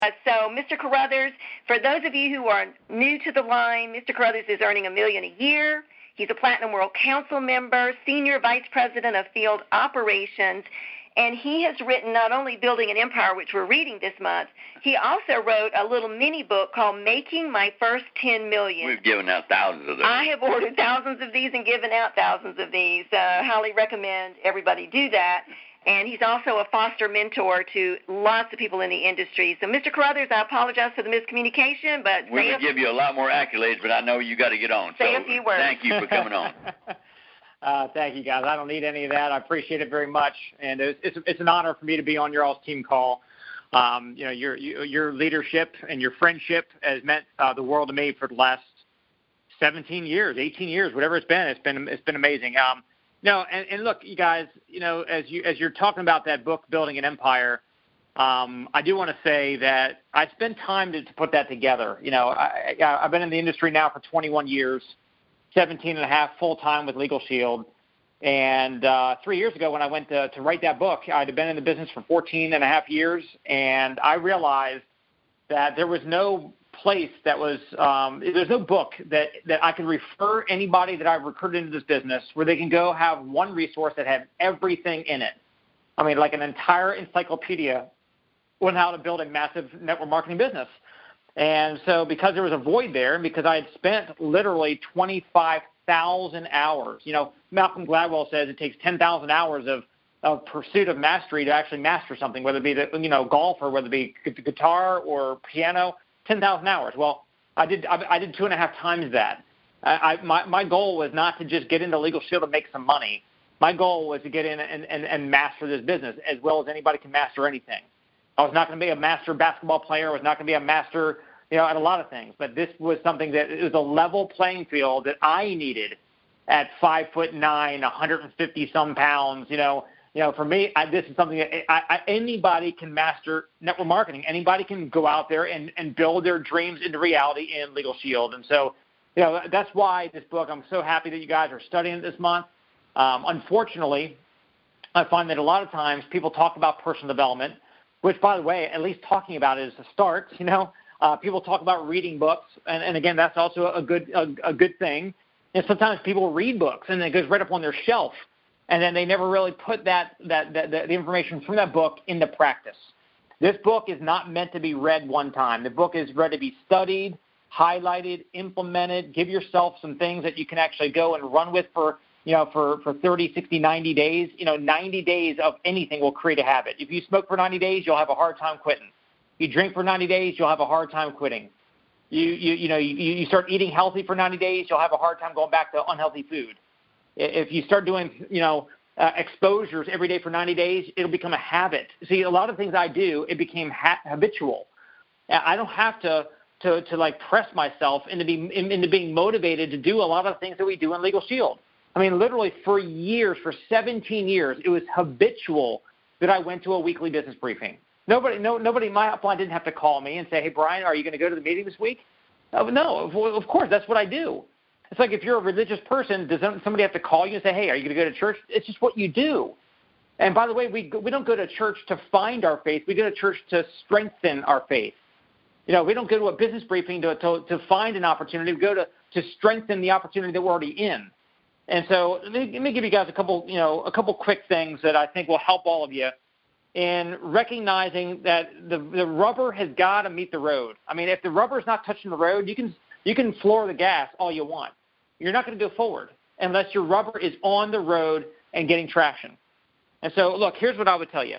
So, Mr. Carruthers, for those of you who are new to the line, Mr. Carruthers is earning $1 million a year. He's a Platinum World Council member, Senior Vice President of Field Operations, and he has written not only Building an Empire, which we're reading this month, he also wrote a little mini book called Making My First $10 Million. We've given out thousands of those. I have ordered thousands of these and given out thousands of these. Highly recommend everybody do that. And he's also a foster mentor to lots of people in the industry. So, Mr. Carruthers, I apologize for the miscommunication, but we would give you a lot more accolades, but I know you got to get on. Say a few words. Thank you for coming on. Thank you, guys. I don't need any of that. I appreciate it very much, and it's an honor for me to be on your all's team call. Your leadership and your friendship has meant the world to me for the last 17 years, 18 years, whatever it's been. It's been amazing. And look, you guys, as you're talking about that book, Building an Empire, I do want to say that I spent time to put that together. I've been in the industry now for 21 years, 17 and a half full-time with Legal Shield. And 3 years ago when I went to write that book, I'd been in the business for 14 and a half years, and I realized that there was no place that was there's no book that I can refer anybody that I've recruited into this business where they can go have one resource that had everything in it. I mean, like an entire encyclopedia on how to build a massive network marketing business. And so because there was a void there, and because I had spent literally 25,000 hours, Malcolm Gladwell says it takes 10,000 hours of pursuit of mastery to actually master something, whether it be golf or whether it be guitar or piano. 10,000 hours. Well, I did 2.5 times that. My goal was not to just get into Legal Shield and make some money. My goal was to get in and master this business as well as anybody can master anything. I was not going to be a master basketball player. I was not going to be a master, at a lot of things. But this was something that it was a level playing field that I needed at 5'9", 150-some pounds, for me, this is something that anybody can master network marketing. Anybody can go out there and build their dreams into reality in Legal Shield. And so, that's why this book, I'm so happy that you guys are studying it this month. Unfortunately, I find that a lot of times people talk about personal development, which, by the way, at least talking about it is a start. People talk about reading books, and again, that's also a good thing. And sometimes people read books, and it goes right up on their shelf. And then they never really put the information from that book into practice. This book is not meant to be read one time. The book is ready to be studied, highlighted, implemented. Give yourself some things that you can actually go and run with for 30, 60, 90 days. 90 days of anything will create a habit. If you smoke for 90 days, you'll have a hard time quitting. You drink for 90 days, you'll have a hard time quitting. You start eating healthy for 90 days, you'll have a hard time going back to unhealthy food. If you start doing, exposures every day for 90 days, it'll become a habit. See, a lot of things I do, it became habitual. I don't have to press myself into being motivated to do a lot of things that we do in Legal Shield. I mean, literally for years, for 17 years, it was habitual that I went to a weekly business briefing. Nobody in my upline didn't have to call me and say, hey, Brian, are you going to go to the meeting this week? No, of course, that's what I do. It's like if you're a religious person, does somebody have to call you and say, hey, are you going to go to church? It's just what you do. And by the way, we don't go to church to find our faith. We go to church to strengthen our faith. We don't go to a business briefing to find an opportunity. We go to strengthen the opportunity that we're already in. And so let me give you guys a couple quick things that I think will help all of you in recognizing that the rubber has got to meet the road. I mean, if the rubber is not touching the road, you can floor the gas all you want. You're not going to go forward unless your rubber is on the road and getting traction. And so, look, here's what I would tell you.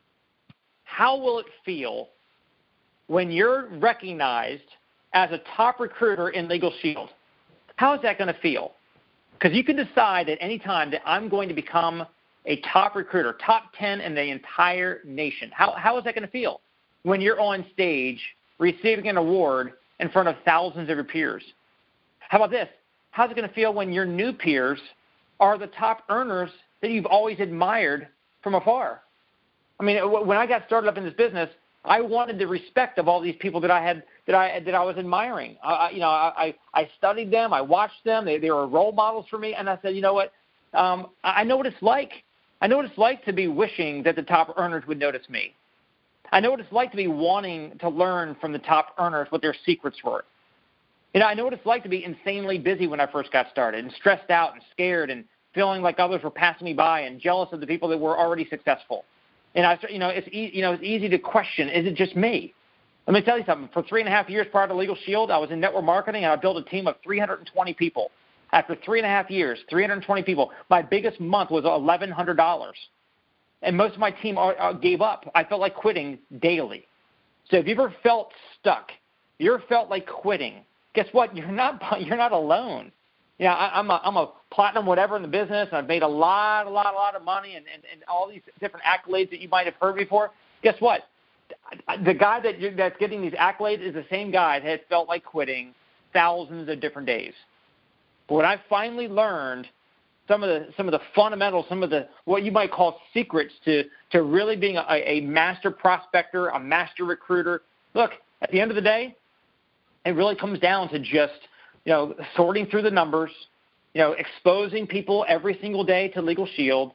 How will it feel when you're recognized as a top recruiter in Legal Shield? How is that going to feel? Because you can decide at any time that I'm going to become a top recruiter, top 10 in the entire nation. How is that going to feel when you're on stage receiving an award in front of thousands of your peers? How about this? How's it going to feel when your new peers are the top earners that you've always admired from afar? I mean, when I got started up in this business, I wanted the respect of all these people that I was admiring. I studied them, I watched them. They were role models for me, and I said, you know what? I know what it's like. I know what it's like to be wishing that the top earners would notice me. I know what it's like to be wanting to learn from the top earners what their secrets were. I know what it's like to be insanely busy when I first got started and stressed out and scared and feeling like others were passing me by and jealous of the people that were already successful. And it's easy to question, is it just me? Let me tell you something. For 3.5 years prior to Legal Shield, I was in network marketing, and I built a team of 320 people. After 3.5 years, 320 people, my biggest month was $1,100. And most of my team gave up. I felt like quitting daily. So if you ever felt stuck, you ever felt like quitting, guess what? You're not alone. I'm a platinum whatever in the business, and I've made a lot of money and all these different accolades that you might have heard before. Guess what? The guy that's getting these accolades is the same guy that has felt like quitting thousands of different days. But when I finally learned some of the fundamentals, some of the what you might call secrets to really being a master prospector, a master recruiter. Look, at the end of the day, it really comes down to just sorting through the numbers, exposing people every single day to Legal Shield,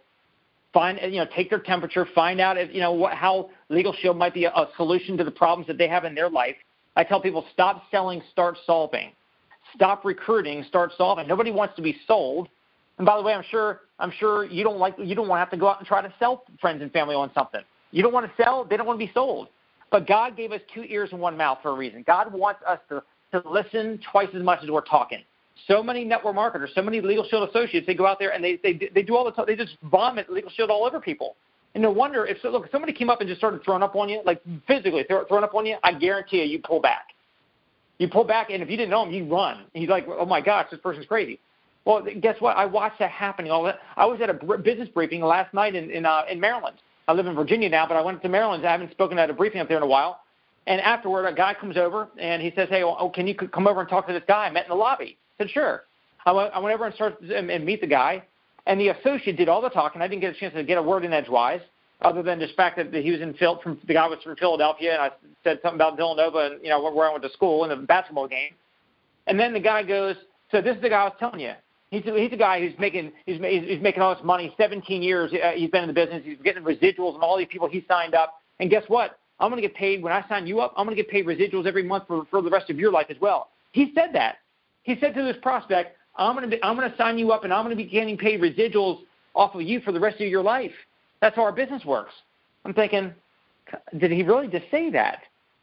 take their temperature, find out if how Legal Shield might be a solution to the problems that they have in their life. I tell people, stop selling, start solving. Stop recruiting, start solving. Nobody wants to be sold. And by the way, I'm sure you don't want to have to go out and try to sell friends and family on something. You don't want to sell, they don't want to be sold. But God gave us 2 ears and 1 mouth for a reason. God wants us to listen twice as much as we're talking. So many network marketers, so many Legal Shield associates, they go out there and they do all the time. They just vomit Legal Shield all over people. And no wonder if somebody came up and just started throwing up on you, like physically throwing up on you, I guarantee you pull back. You pull back, and if you didn't know him, you run. And you're like, oh, my gosh, this person's crazy. Well, guess what? I watched that happening. All that. I was at a business briefing last night in Maryland. I live in Virginia now, but I went to Maryland. I haven't spoken at a briefing up there in a while. And afterward, a guy comes over, and he says, hey, can you come over and talk to this guy I met in the lobby? I said, sure. I went over and meet the guy, and the associate did all the talking. I didn't get a chance to get a word in edgewise, other than just the fact that he was the guy was from Philadelphia, and I said something about Villanova and where I went to school in a basketball game. And then the guy goes, so this is the guy I was telling you. He's a guy who's making all this money. 17 years he's been in the business. He's getting residuals and all these people he signed up. And guess what? I'm going to get paid when I sign you up. I'm going to get paid residuals every month for the rest of your life as well. He said that. He said to this prospect, I'm going to sign you up, and I'm going to be getting paid residuals off of you for the rest of your life. That's how our business works. I'm thinking, did he really just say that?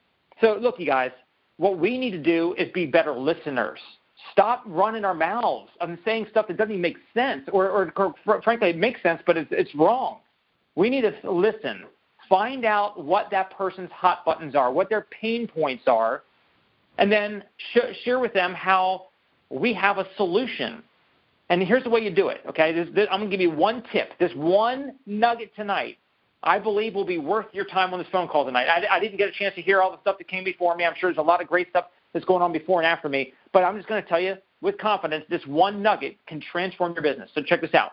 So look, you guys, what we need to do is be better listeners. Stop running our mouths and saying stuff that doesn't even make sense, or frankly, it makes sense, but it's wrong. We need to listen. Find out what that person's hot buttons are, what their pain points are, and then share with them how we have a solution. And here's the way you do it, okay? I'm going to give you one tip. This one nugget tonight, I believe, will be worth your time on this phone call tonight. I didn't get a chance to hear all the stuff that came before me. I'm sure there's a lot of great stuff that's going on before and after me. But I'm just going to tell you with confidence, this one nugget can transform your business. So check this out.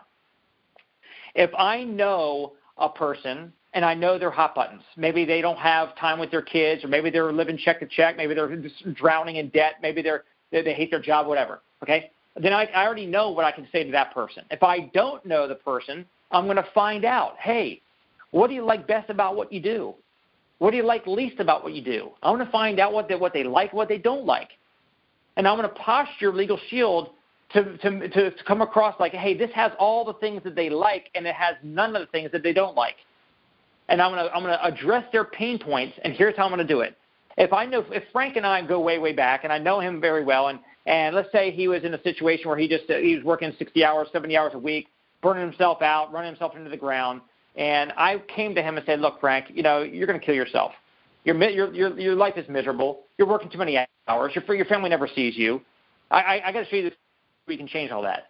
If I know a person and I know their hot buttons, maybe they don't have time with their kids, or maybe they're living check to check, maybe they're just drowning in debt, maybe they hate their job, whatever, okay? Then I already know what I can say to that person. If I don't know the person, I'm going to find out, hey, what do you like best about what you do? What do you like least about what you do? I want to find out what they like, what they don't like. And I'm going to posture Legal Shield to come across like, hey, this has all the things that they like, and it has none of the things that they don't like. And I'm going to address their pain points, and here's how I'm going to do it. If Frank and I go way, way back, and I know him very well, and let's say he was in a situation where he was working 60 hours, 70 hours a week, burning himself out, running himself into the ground, and I came to him and said, look, Frank, you're going to kill yourself. Your life is miserable. You're working too many hours. Your family never sees you. I got to show you this. We can change all that.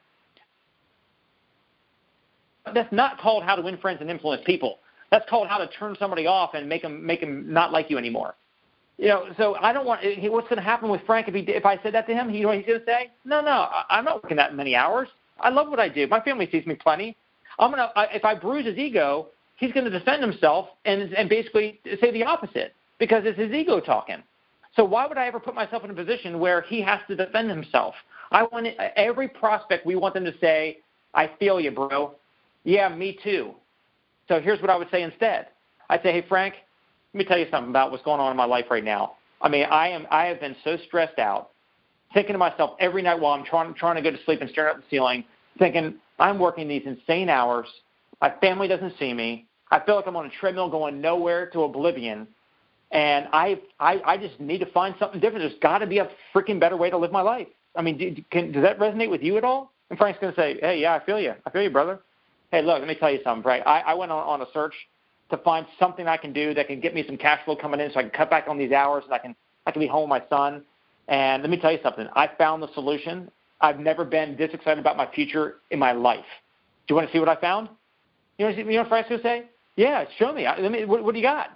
That's not called how to win friends and influence people. That's called how to turn somebody off and make them not like you anymore. So I don't want. What's going to happen with Frank if I said that to him? You know what he's going to say? No, I'm not working that many hours. I love what I do. My family sees me plenty. If I bruise his ego, he's going to defend himself and basically say the opposite, because it's his ego talking. So why would I ever put myself in a position where he has to defend himself? Every prospect, we want them to say, I feel you, bro. Yeah, me too. So here's what I would say instead. I'd say, hey, Frank, let me tell you something about what's going on in my life right now. I mean, I have been so stressed out, thinking to myself every night while I'm trying to go to sleep and staring at the ceiling, thinking I'm working these insane hours. My family doesn't see me. I feel like I'm on a treadmill going nowhere to oblivion. And I just need to find something different. There's got to be a freaking better way to live my life. I mean, does that resonate with you at all? And Frank's going to say, hey, yeah, I feel you. I feel you, brother. Hey, look, let me tell you something, Frank. I went on a search to find something I can do that can get me some cash flow coming in so I can cut back on these hours and I can be home with my son. And let me tell you something. I found the solution. I've never been this excited about my future in my life. Do you want to see what I found? You know what Frank's going to say? Yeah, show me. What do you got?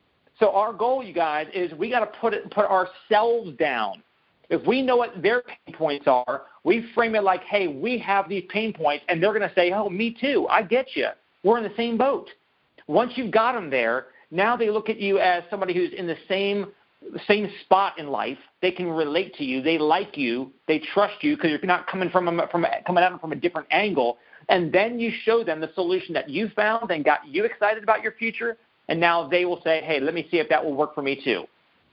So our goal, you guys, is we got to put ourselves down. If we know what their pain points are, we frame it like, hey, we have these pain points, and they're going to say, oh, me too. I get you. We're in the same boat. Once you've got them there, now they look at you as somebody who's in the same spot in life. They can relate to you. They like you. They trust you because you're not coming coming at them from a different angle. And then you show them the solution that you found and got you excited about your future. And now they will say, hey, let me see if that will work for me too.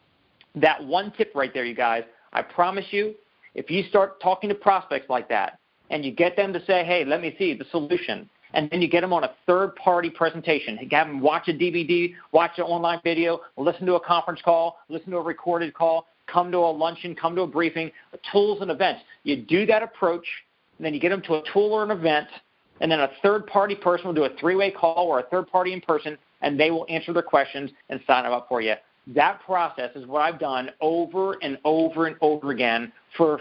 That one tip right there, you guys, I promise you, if you start talking to prospects like that and you get them to say, hey, let me see the solution, and then you get them on a third-party presentation, have them watch a DVD, watch an online video, listen to a conference call, listen to a recorded call, come to a luncheon, come to a briefing, tools and events. You do that approach, and then you get them to a tool or an event, and then a third-party person will do a three-way call or a third-party in person, and they will answer their questions and sign them up for you. That process is what I've done over and over and over again for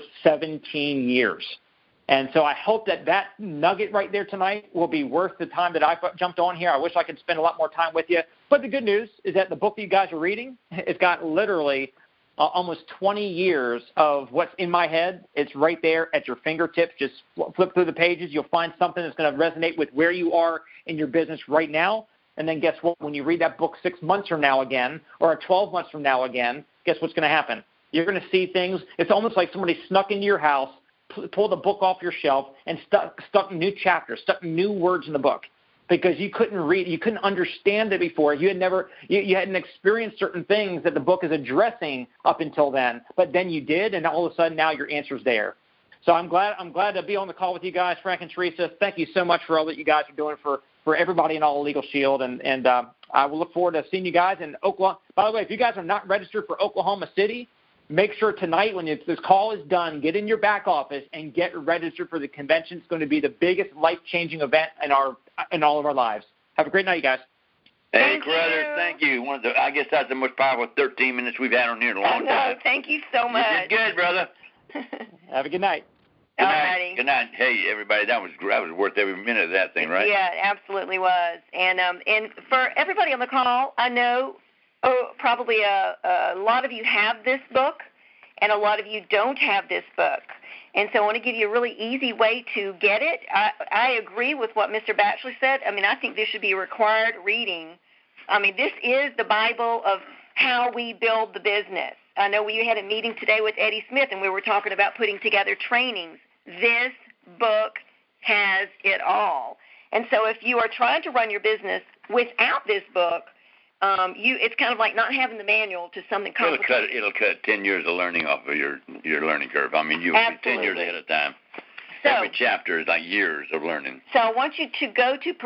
17 years. And so I hope that nugget right there tonight will be worth the time that I jumped on here. I wish I could spend a lot more time with you. But the good news is that the book that you guys are reading, it's got literally almost 20 years of what's in my head. It's right there at your fingertips. Just flip through the pages. You'll find something that's going to resonate with where you are in your business right now. And then guess what? When you read that book 6 months from now again or 12 months from now again, guess what's going to happen? You're going to see things. It's almost like somebody snuck into your house, pulled the book off your shelf, and stuck new chapters, stuck new words in the book because you couldn't read, you couldn't understand it before. You hadn't experienced certain things that the book is addressing up until then, but then you did, and all of a sudden now your answer's there. So I'm glad to be on the call with you guys, Frank and Teresa. Thank you so much for all that you guys are doing for everybody in All Legal Shield, and I will look forward to seeing you guys in Oklahoma. By the way, if you guys are not registered for Oklahoma City, make sure tonight when this call is done, get in your back office and get registered for the convention. It's going to be the biggest life-changing event in all of our lives. Have a great night, you guys. Hey, Carruthers, thank you. I guess that's the most powerful 13 minutes we've had on here in a long time. Thank you so much. You did good, brother. Have a good night. Good night. Good night. Hey, everybody, that was worth every minute of that thing, right? Yeah, it absolutely was. And for everybody on the call, I know probably a lot of you have this book, and a lot of you don't have this book. And so I want to give you a really easy way to get it. I agree with what Mr. Batchelor said. I mean, I think this should be a required reading. I mean, this is the Bible of how we build the business. I know we had a meeting today with Eddie Smith, and we were talking about putting together trainings. This book has it all. And so if you are trying to run your business without this book, it's kind of like not having the manual to something complicated. It'll cut 10 years of learning off of your learning curve. I mean, you'll be 10 years ahead of time. So, every chapter is like years of learning. So I want you to go to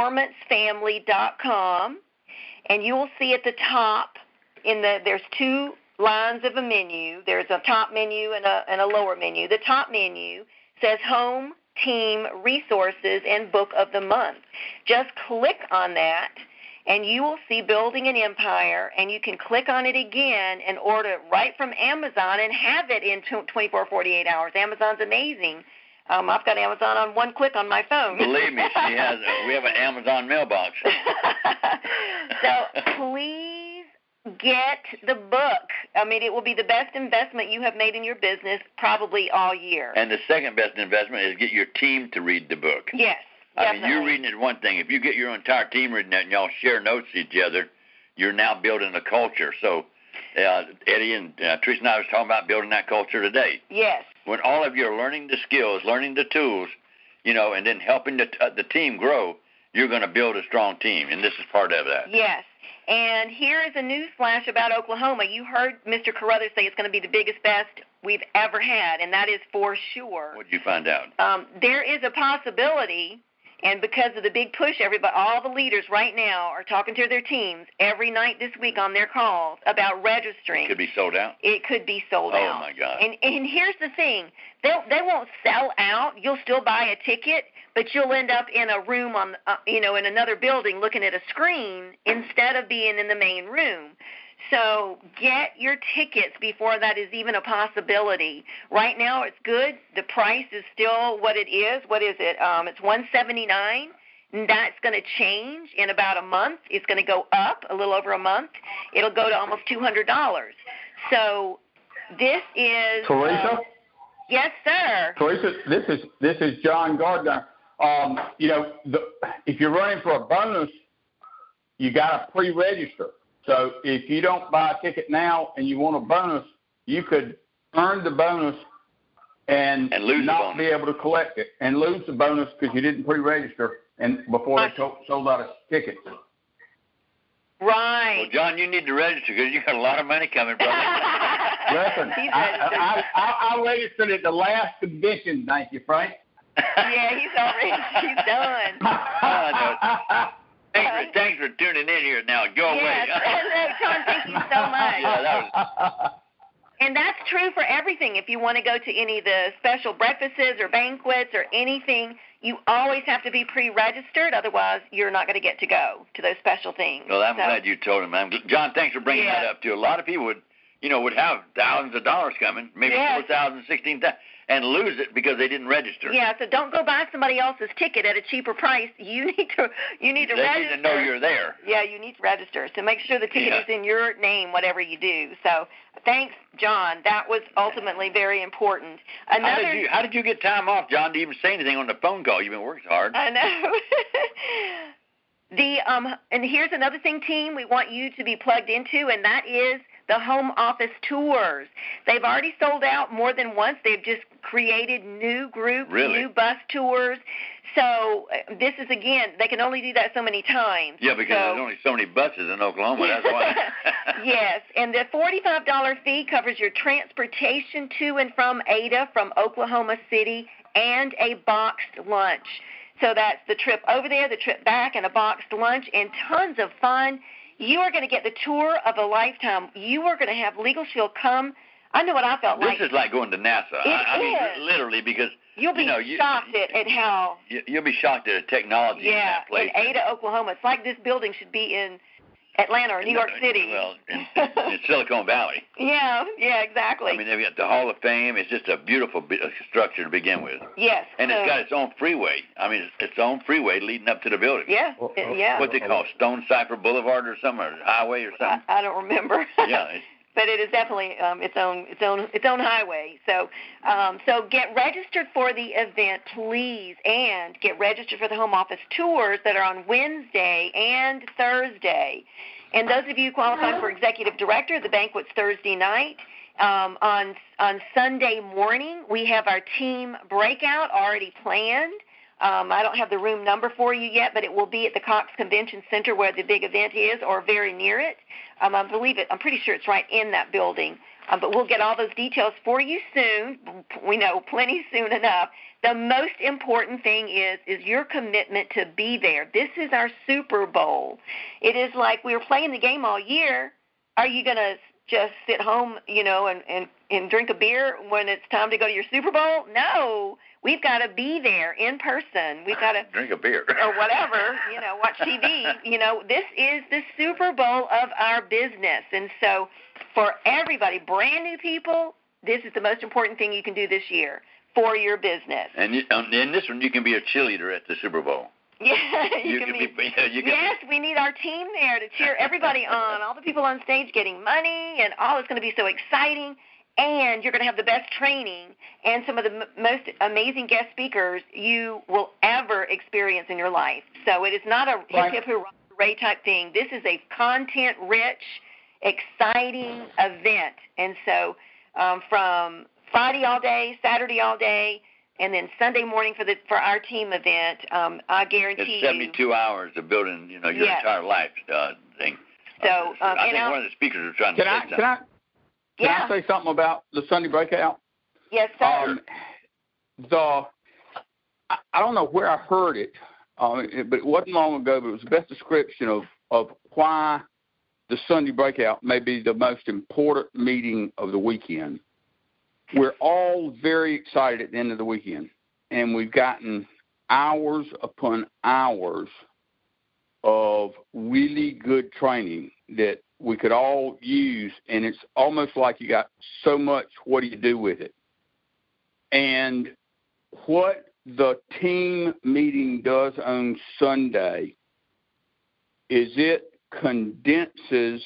performancefamily.com, and you will see at the top there's two lines of a menu. There's a top menu and a lower menu. The top menu says Home, Team, Resources, and Book of the Month. Just click on that, and you will see Building an Empire, and you can click on it again and order it right from Amazon and have it in 24, 48 hours. Amazon's amazing. I've got Amazon on one click on my phone. Believe me, she has. We have an Amazon mailbox. So please get the book. I mean, it will be the best investment you have made in your business probably all year. And the second best investment is get your team to read the book. Yes, definitely. I mean, you reading it one thing. If you get your entire team reading it and y'all share notes with each other, you're now building a culture. So Eddie and Teresa and I was talking about building that culture today. Yes. When all of you are learning the skills, learning the tools, and then helping the team grow, you're going to build a strong team, and this is part of that. Yes. And here is a news flash about Oklahoma. You heard Mr. Carruthers say it's going to be the biggest, best we've ever had, and that is for sure. What did you find out? There is a possibility, and because of the big push, all the leaders right now are talking to their teams every night this week on their calls about registering. It could be sold out? It could be sold out. Oh, my God. And here's the thing. They won't sell out. You'll still buy a ticket, but you'll end up in a room in another building looking at a screen instead of being in the main room. So get your tickets before that is even a possibility. Right now it's good. The price is still what it is. What is it? It's $179. And that's going to change in about a month. It's going to go up a little over a month. It'll go to almost $200. So this is Teresa. Yes, sir. Teresa, this is John Gardner. If you're running for a bonus, you got to pre-register. So if you don't buy a ticket now and you want a bonus, you could earn the bonus and lose not be able to collect it and lose the bonus because you didn't pre-register and before they sold out of tickets. Right. Well, John, you need to register because you got a lot of money coming, brother. Listen, I registered at the last convention. Thank you, Frank. Yeah, he's done. Thanks for tuning in here. Now go away. No, John, thank you so much. Yeah, that was. And that's true for everything. If you want to go to any of the special breakfasts or banquets or anything, you always have to be pre-registered. Otherwise, you're not going to get to go to those special things. Well, I'm glad you told him. John, thanks for bringing that up, too. A lot of people would have thousands of dollars coming, maybe $4,000, $16,000, and lose it because they didn't register. Yeah, so don't go buy somebody else's ticket at a cheaper price. You need to They register. They need to know you're there. Yeah, you need to register. So make sure the ticket is in your name, whatever you do. So thanks, John. That was ultimately very important. How did you get time off, John, to even say anything on the phone call? You've been working hard. I know. And here's another thing, team, we want you to be plugged into, and that is the home office tours. They've already sold out more than once. They've just created new groups, new bus tours. So this is, again, they can only do that so many times. Yeah, because there's only so many buses in Oklahoma. That's why. Yes, and the $45 fee covers your transportation to and from Ada from Oklahoma City and a boxed lunch. So that's the trip over there, the trip back, and a boxed lunch, and tons of fun. You are going to get the tour of a lifetime. You are going to have Legal Shield come. I know what I felt like. This is like going to NASA. I mean, literally, because you'll be shocked at how. You'll be shocked at the technology in that place. In Ada, Oklahoma. It's like this building should be in Atlanta or New York City. Well, in Silicon Valley. Yeah, exactly. I mean, they've got the Hall of Fame. It's just a beautiful structure to begin with. Yes. And it's got its own freeway. I mean, it's its own freeway leading up to the building. Yeah, yeah. What they call Stone Cipher Boulevard or something, or highway or something? I don't remember. Yeah. But it is definitely its own highway. So get registered for the event, please, and get registered for the home office tours that are on Wednesday and Thursday. And those of you qualifying for executive director, the banquet's Thursday night. On Sunday morning, we have our team breakout already planned. I don't have the room number for you yet, but it will be at the Cox Convention Center where the big event is, or very near it. I'm pretty sure it's right in that building. But we'll get all those details for you soon. We know plenty soon enough. The most important thing is your commitment to be there. This is our Super Bowl. It is like we were playing the game all year. Are you going to just sit home, and drink a beer when it's time to go to your Super Bowl? No. We've got to be there in person. We've got to drink a beer or whatever, watch TV. This is the Super Bowl of our business. And so for everybody, brand new people, this is the most important thing you can do this year for your business. And in this one, you can be a cheerleader at the Super Bowl. Yeah, you can be. Yes, we need our team there to cheer everybody on. All the people on stage getting money, and it's going to be so exciting. And you're going to have the best training and some of the most amazing guest speakers you will ever experience in your life. So it is not a hip hooray type thing. This is a content-rich, exciting event. And so from Friday all day, Saturday all day, and then Sunday morning for our team event, I guarantee it's 72 hours of building, your entire life thing. So, I think one of the speakers was trying to say something. Can I say something about the Sunday breakout? Yes, sir. I don't know where I heard it, but it wasn't long ago, but it was the best description of why the Sunday breakout may be the most important meeting of the weekend. We're all very excited at the end of the weekend, and we've gotten hours upon hours of really good training that we could all use, and it's almost like you got so much, what do you do with it? And what the team meeting does on Sunday is it condenses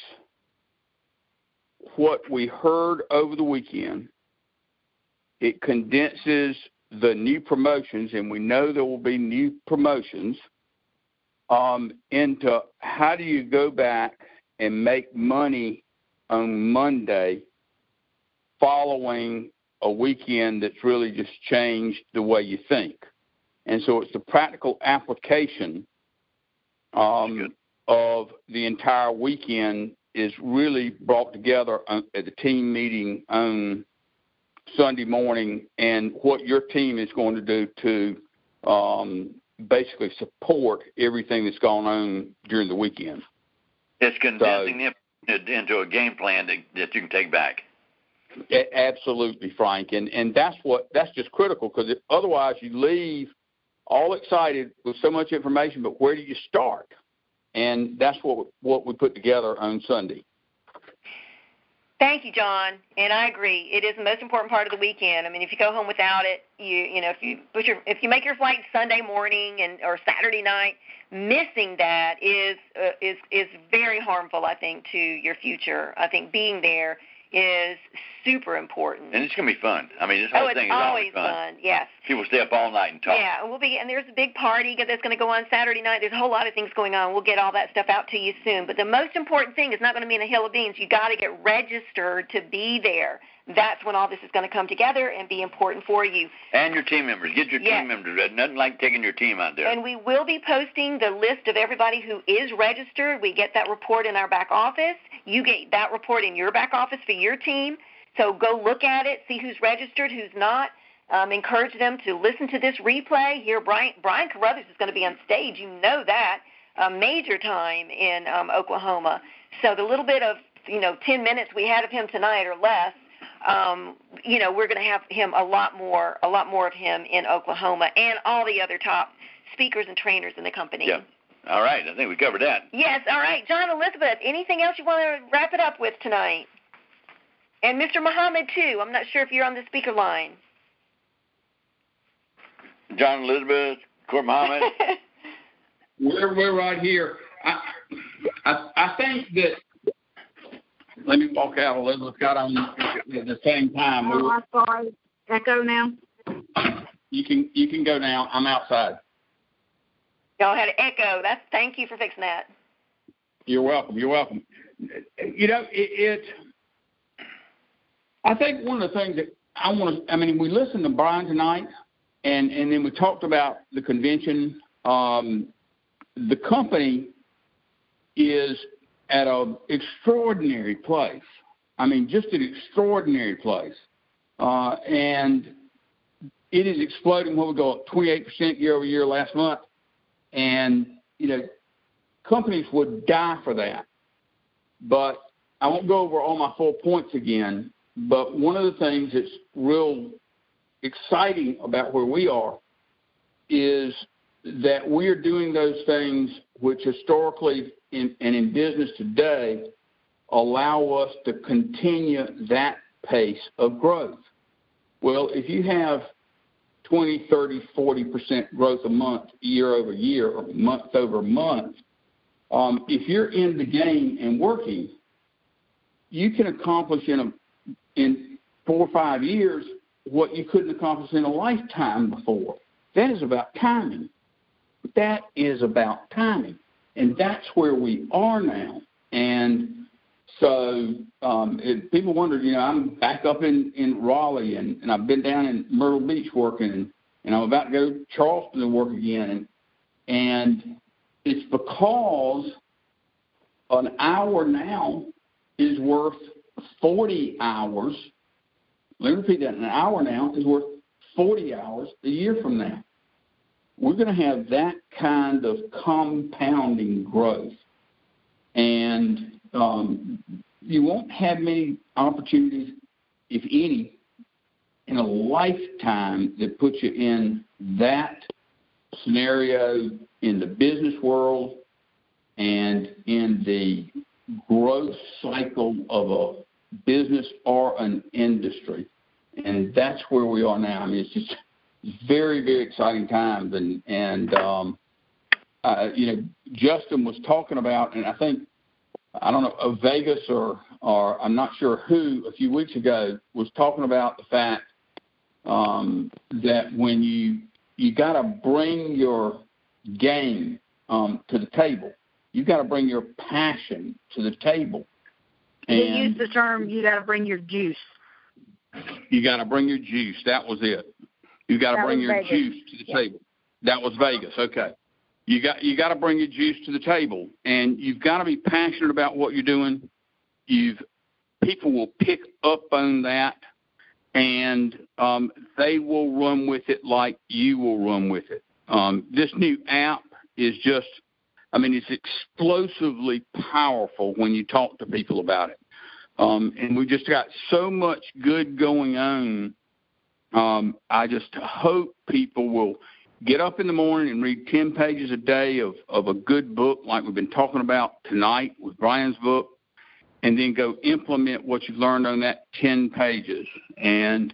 what we heard over the weekend. It condenses the new promotions, and we know there will be new promotions, into how do you go back and make money on Monday following a weekend that's really just changed the way you think. And so it's the practical application of the entire weekend is really brought together at the team meeting on Sunday morning, and what your team is going to do to basically support everything that's going on during the weekend. It's condensing it into a game plan that you can take back. Absolutely, Frank, and that's just critical, because otherwise you leave all excited with so much information, but where do you start? And that's what we put together on Sunday. Thank you, John, and I agree. It is the most important part of the weekend. I mean, if you go home without it, if you make your flight Sunday morning or Saturday night, missing that is very harmful, I think, to your future. I think being there is super important. And it's going to be fun. I mean, this whole thing is always fun. Yes. People stay up all night and talk. Yeah, and there's a big party that's going to go on Saturday night. There's a whole lot of things going on. We'll get all that stuff out to you soon. But the most important thing is not going to be in a hill of beans. You got to get registered to be there. That's when all this is going to come together and be important for you. And your team members. Get your team members ready. Nothing like taking your team out there. And we will be posting the list of everybody who is registered. We get that report in our back office. You get that report in your back office for your team. So go look at it, see who's registered, who's not. Encourage them to listen to this replay. Here, Brian Carruthers is going to be on stage. You know that. Major time in Oklahoma. So the little bit of 10 minutes we had of him tonight or less, we're going to have him a lot more of him in Oklahoma, and all the other top speakers and trainers in the company. Yeah. All right. I think we covered that. Yes. All right. John, Elizabeth, anything else you want to wrap it up with tonight? And Mr. Muhammad, too. I'm not sure if you're on the speaker line. John, Elizabeth, Court Muhammad. We're right here. I think that, let me walk out. Elizabeth got on at the same time. I'm sorry. Echo now? You can go now. I'm outside. Y'all had an echo. Thank you for fixing that. You're welcome. I think one of the things that we listened to Brian tonight, and then we talked about the convention. The company is at an extraordinary place. I mean, just an extraordinary place. And it is exploding. What we go up 28% year over year last month. And, companies would die for that. But I won't go over all my 4 points again. But one of the things that's real exciting about where we are is that we are doing those things which historically and in business today allow us to continue that pace of growth. Well, if you have 20, 30, 40% growth a month, year over year, or month over month, if you're in the game and working, you can accomplish in 4 or 5 years what you couldn't accomplish in a lifetime before. That is about timing. And that's where we are now. And so people wondered, I'm back up in Raleigh, and I've been down in Myrtle Beach working, and I'm about to go to Charleston to work again. And it's because an hour now is worth 40 hours. Let me repeat that. An hour now is worth 40 hours a year from now. We're going to have that kind of compounding growth. And you won't have many opportunities, if any, in a lifetime that puts you in that scenario in the business world and in the growth cycle of a business or an industry. And that's where we are now. I mean, it's just very, very exciting times. And Justin was talking about, and I don't know, Vegas or I'm not sure who, a few weeks ago was talking about the fact that when you got to bring your game to the table, you got to bring your passion to the table. And you use the term, you got to bring your juice. You got to bring your juice. That was it. You got to bring your Vegas. juice to the table. That was Vegas. Okay. You got to bring your juice to the table, and you've got to be passionate about what you're doing. People will pick up on that, and they will run with it like you will run with it. This new app is just, it's explosively powerful when you talk to people about it. And we just got so much good going on. I just hope people will get up in the morning and read 10 pages a day of a good book like we've been talking about tonight with Brian's book, and then go implement what you've learned on that 10 pages. And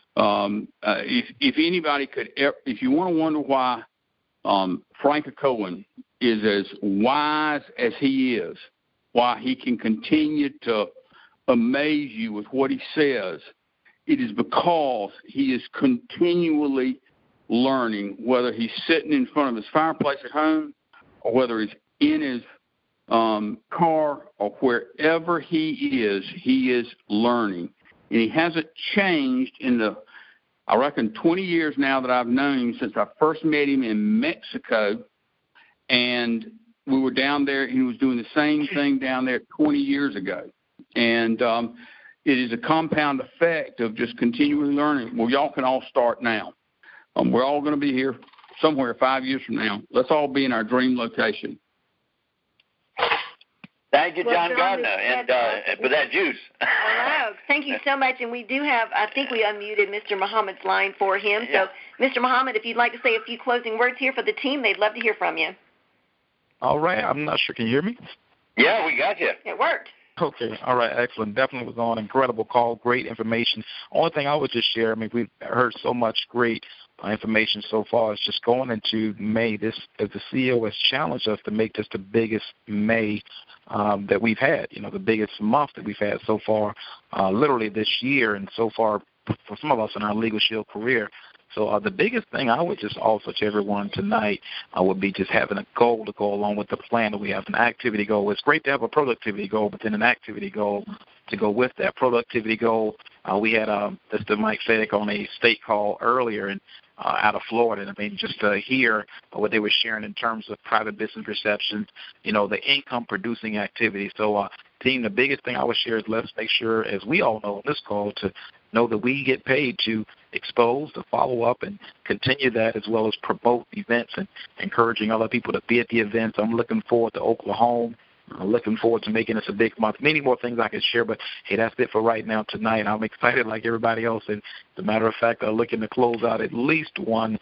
if anybody could, if you want to wonder why Frank Cohen is as wise as he is, why he can continue to amaze you with what he says, it is because he is continually learning, whether he's sitting in front of his fireplace at home or whether he's in his car or wherever he is learning. And he hasn't changed in the, I reckon, 20 years now that I've known him, since I first met him in Mexico. And we were down there, and he was doing the same thing down there 20 years ago. And it is a compound effect of just continually learning. Well, y'all can all start now. We're all going to be here somewhere 5 years from now. Let's all be in our dream location. Thank you, John Gardner, and for that juice. Hello. Thank you so much. And we do have, I think we unmuted Mr. Muhammad's line for him. Yeah. So, Mr. Muhammad, if you'd like to say a few closing words here for the team, they'd love to hear from you. All right. I'm not sure. Can you hear me? Yeah, we got you. It worked. Okay. All right. Excellent. Definitely was on. Incredible call. Great information. Only thing I would just share, we've heard so much great information so far. It's just going into May. This, as the CEO has challenged us to make this the biggest May that we've had, the biggest month that we've had so far, literally this year, and so far for some of us in our Legal Shield career. So the biggest thing I would just offer to everyone tonight would be just having a goal to go along with the plan that we have, an activity goal. It's great to have a productivity goal, but then an activity goal to go with that productivity goal. We had Mr. Mike Fedick on a state call earlier, and out of Florida. Just to hear what they were sharing in terms of private business receptions, the income-producing activity. So, team, the biggest thing I would share is let's make sure, as we all know on this call, to know that we get paid to expose, to follow up, and continue that, as well as promote events and encouraging other people to be at the events. I'm looking forward to Oklahoma. Looking forward to making this a big month. Many more things I could share, but, hey, that's it for right now tonight. I'm excited like everybody else. And as a matter of fact, I'm looking to close out at least one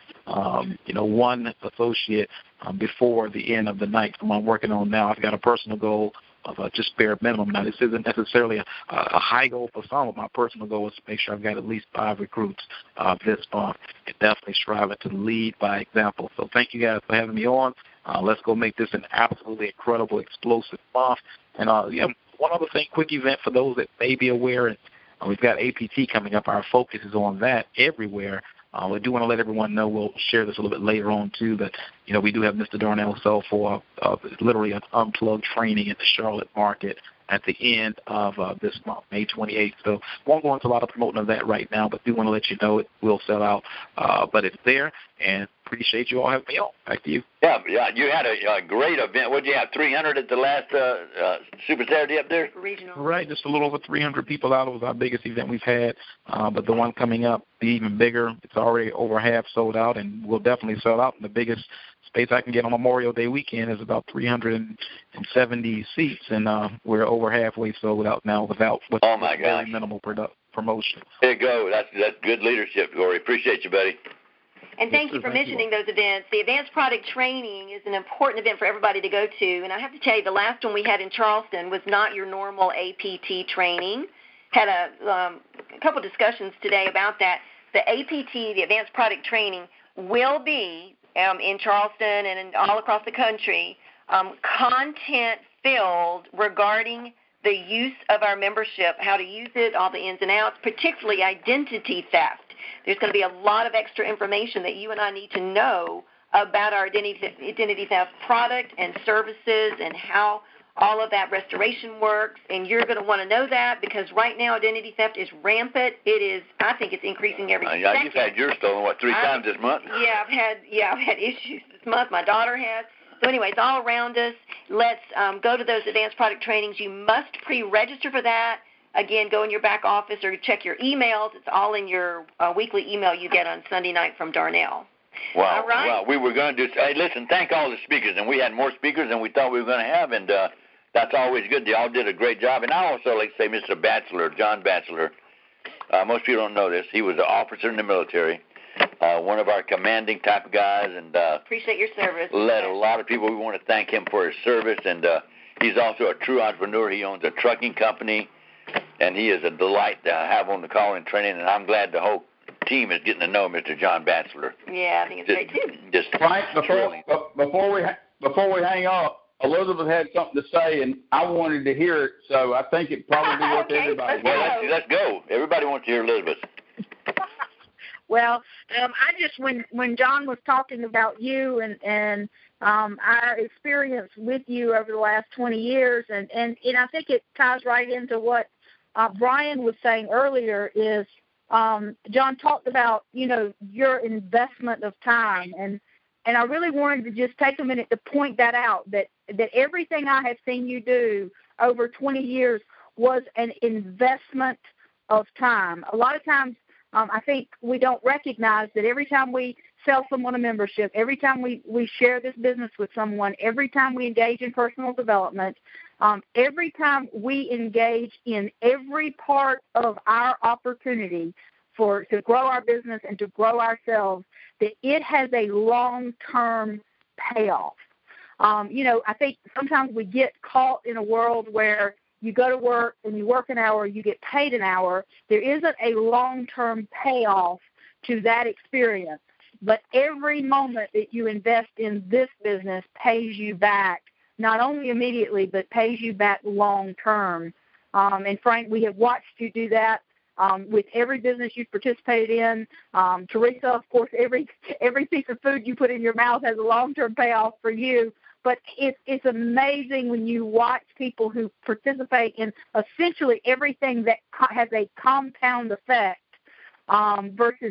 associate before the end of the night. So I'm working on now. I've got a personal goal of just bare minimum. Now, this isn't necessarily a high goal for some, but my personal goal is to make sure I've got at least 5 recruits this month, and definitely striving to lead by example. So thank you guys for having me on. Let's go make this an absolutely incredible, explosive month. And one other thing, quick event for those that may be aware, and we've got APT coming up. Our focus is on that everywhere. We do want to let everyone know, we'll share this a little bit later on too, that we do have Mr. Darnell Sell for literally an unplugged training in the Charlotte market at the end of this month, May 28th. So won't go into a lot of promoting of that right now, but do want to let you know it will sell out. But it's there, and appreciate you all having me on. Back to you. Yeah, you had a great event. What did you have, 300 at the last Super Saturday up there? Regional. Right, just a little over 300 people out. It was our biggest event we've had, but the one coming up be even bigger. It's already over half sold out, and will definitely sell out. And the biggest space I can get on Memorial Day weekend is about 370 seats, and we're over halfway sold out now with very minimal promotion. There you go. That's good leadership, Corey. Appreciate you, buddy. And thank you for mentioning those events. The advanced product training is an important event for everybody to go to. And I have to tell you, the last one we had in Charleston was not your normal APT training. Had a couple discussions today about that. The APT, the advanced product training, will be in Charleston and all across the country, content filled regarding the use of our membership, how to use it, all the ins and outs, particularly identity theft. There's going to be a lot of extra information that you and I need to know about our identity theft product and services and how all of that restoration works. And you're going to want to know that because right now identity theft is rampant. I think it's increasing every second. You've had yours stolen, 3 times this month? Yeah, I've had issues this month. My daughter has. So anyway, it's all around us. Let's go to those advanced product trainings. You must pre-register for that. Again, go in your back office or check your emails. It's all in your weekly email you get on Sunday night from Darnell. Wow. All right. Wow. We were going to do – hey, listen, thank all the speakers. And we had more speakers than we thought we were going to have, and that's always good. They all did a great job. And I also like to say Mr. Batchelor, John Batchelor. Most people don't know this. He was an officer in the military, one of our commanding type of guys. And appreciate your service. Led a lot of people. We want to thank him for his service. And he's also a true entrepreneur. He owns a trucking company. And he is a delight to have on the call and training, and I'm glad the whole team is getting to know Mr. John Batchelor. Yeah, I think it's great too. Frank, before we hang up, Elizabeth had something to say, and I wanted to hear it, so I think it probably be worth everybody. Well, let's go. Everybody wants to hear Elizabeth. Well, I just when John was talking about you and our experience with you over the last 20 years, and I think it ties right into what Brian was saying earlier is John talked about, your investment of time. And I really wanted to just take a minute to point that out, that everything I have seen you do over 20 years was an investment of time. A lot of times I think we don't recognize that every time we sell someone a membership, every time we share this business with someone, every time we engage in personal development, every time we engage in every part of our opportunity to grow our business and to grow ourselves, that it has a long-term payoff. I think sometimes we get caught in a world where you go to work and you work an hour, you get paid an hour. There isn't a long-term payoff to that experience. But every moment that you invest in this business pays you back, not only immediately, but pays you back long term. And Frank, we have watched you do that with every business you've participated in. Teresa, of course, every piece of food you put in your mouth has a long-term payoff for you. But it's amazing when you watch people who participate in essentially everything that has a compound effect. Versus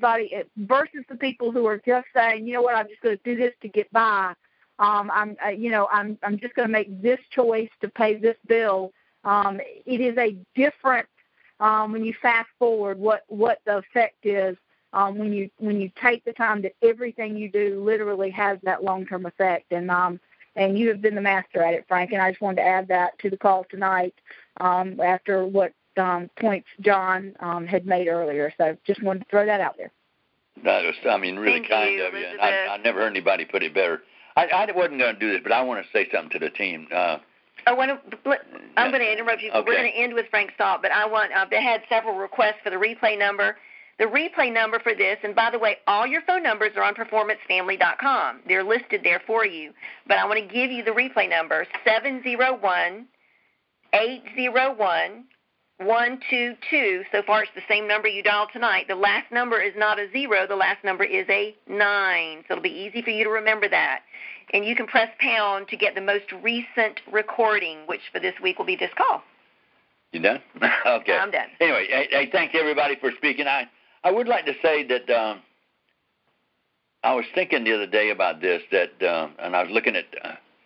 the people who are just saying, you know what, I'm just going to do this to get by. I'm just going to make this choice to pay this bill. It is a different when you fast forward what the effect is when you take the time that everything you do literally has that long-term effect. And you have been the master at it, Frank. And I just wanted to add that to the call tonight after what points John had made earlier. So just wanted to throw that out there. That was, really Thank kind you, of you. And Elizabeth. I never heard anybody put it better. I wasn't going to do this, but I want to say something to the team. I'm going to interrupt you. Okay. We're going to end with Frank's thought, but I want they had several requests for the replay number. The replay number for this, and by the way, all your phone numbers are on performancefamily.com. They're listed there for you. But I want to give you the replay number, 701-801-1010. 122. So far, it's the same number you dialed tonight. The last number is not a 0. The last number is a 9. So it'll be easy for you to remember that. And you can press pound to get the most recent recording, which for this week will be this call. You done? Okay. I'm done. Anyway, I thank everybody for speaking. I would like to say that I was thinking the other day about this, that and I was looking at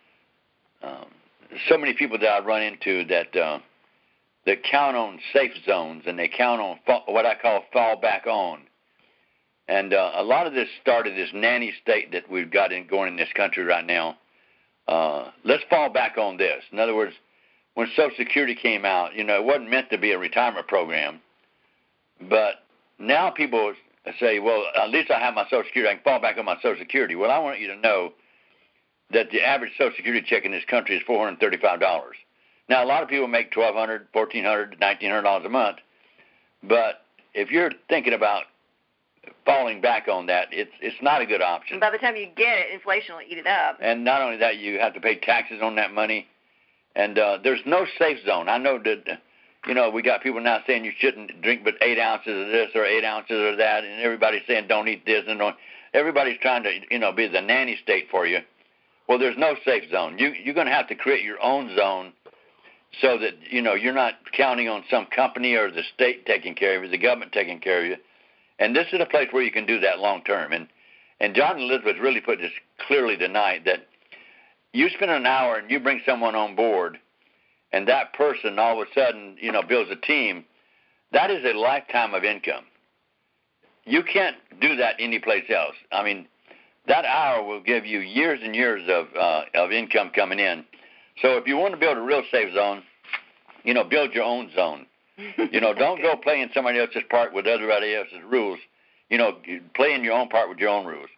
so many people that I run into that count on safe zones, and they count on what I call fall back on. And a lot of this started this nanny state that we've got going in this country right now. Let's fall back on this. In other words, when Social Security came out, it wasn't meant to be a retirement program. But now people say, well, at least I have my Social Security. I can fall back on my Social Security. Well, I want you to know that the average Social Security check in this country is $435. Now, a lot of people make $1,200, $1,400, $1,900 a month. But if you're thinking about falling back on that, it's not a good option. And by the time you get it, inflation will eat it up. And not only that, you have to pay taxes on that money. And there's no safe zone. I know that, we got people now saying you shouldn't drink but 8 ounces of this or 8 ounces of that, and everybody's saying don't eat this. And everybody's trying to, be the nanny state for you. Well, there's no safe zone. You're going to have to create your own zone so that, you're not counting on some company or the state taking care of you, the government taking care of you. And this is a place where you can do that long term. And John and Elizabeth really put this clearly tonight, that you spend an hour and you bring someone on board, and that person all of a sudden, builds a team. That is a lifetime of income. You can't do that anyplace else. I mean, that hour will give you years and years of income coming in. So if you want to build a real safe zone, build your own zone. Don't go play in somebody else's part with everybody else's rules. Play in your own part with your own rules.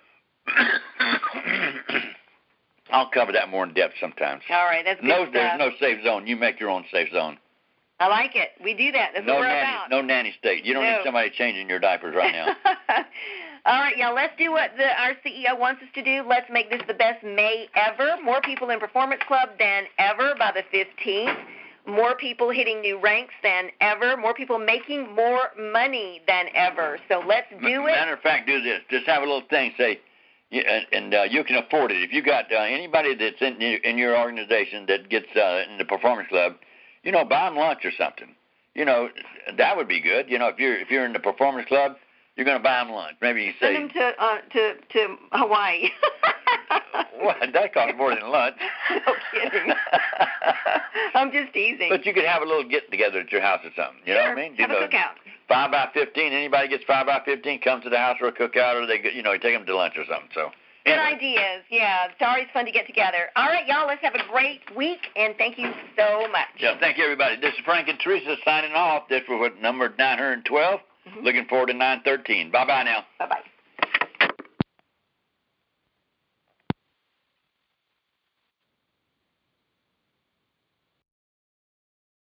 I'll cover that more in depth sometimes. All right, that's good stuff. There's no safe zone. You make your own safe zone. I like it. We do that. That's what we're about. No nanny state. You don't need somebody changing your diapers right now. All right, y'all, let's do what our CEO wants us to do. Let's make this the best May ever. More people in Performance Club than ever by the 15th. More people hitting new ranks than ever. More people making more money than ever. So let's do it. Matter of fact, do this. Just have a little thing. Say, and you can afford it. If you got anybody that's in your organization that gets in the Performance Club, buy them lunch or something. That would be good. If you're in the Performance Club, you're going to buy them lunch. Maybe you say send them to Hawaii. Well, that costs more than lunch. No kidding. I'm just teasing. But you could have a little get-together at your house or something. You know what I mean? Have a cookout. 5 by 15. Anybody gets 5 by 15 comes to the house for a cookout, or they you take them to lunch or something. So good ideas. Yeah, it's always fun to get together. All right, y'all, let's have a great week, and thank you so much. Yeah, thank you, everybody. This is Frank and Teresa signing off. This was number 912. Looking forward to 913. Bye-bye now. Bye-bye.